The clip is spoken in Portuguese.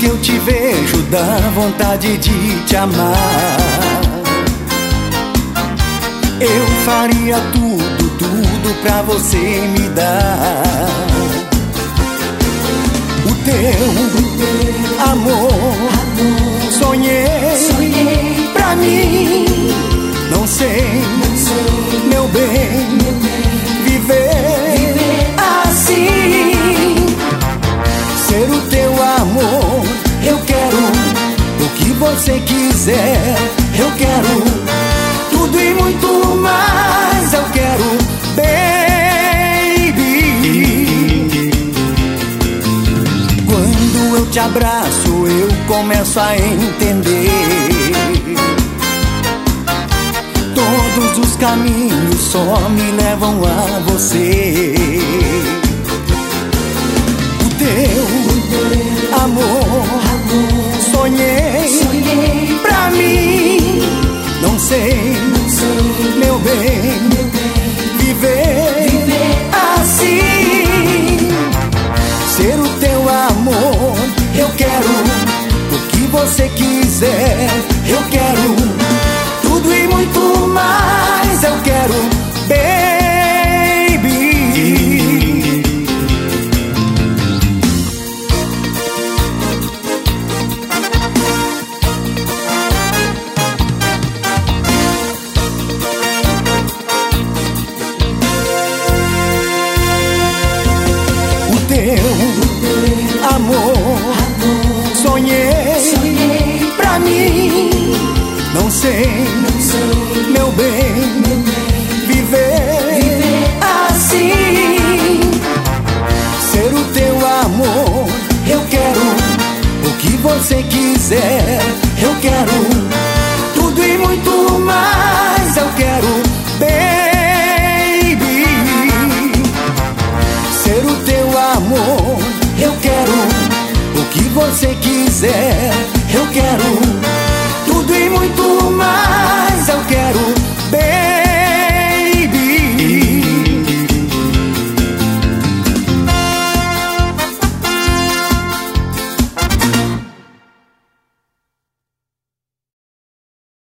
que eu te vejo dá vontade de te amar. Eu faria tudo, tudo pra você me dar o teu amor. Sonhei pra mim, não sei, meu bem, viver assim. Ser o teu amor, eu quero o que você quiser. Eu quero tudo e muito mais. Eu quero, baby. Quando eu te abraço, eu começo a entender. Todos os caminhos só me levam a você. O teu amor, sonhei pra mim, não sei, meu bem, viver assim. Ser o teu amor, eu quero o que você quiser. Eu quero tudo e muito mais. Eu quero, baby. O teu amor, sonhei pra mim, não sei, meu bem, viver assim. Ser o teu amor, eu quero o que você quiser. Eu quero tudo e muito mais. Eu quero, baby. Ser o teu amor, eu quero o que você quiser. Eu quero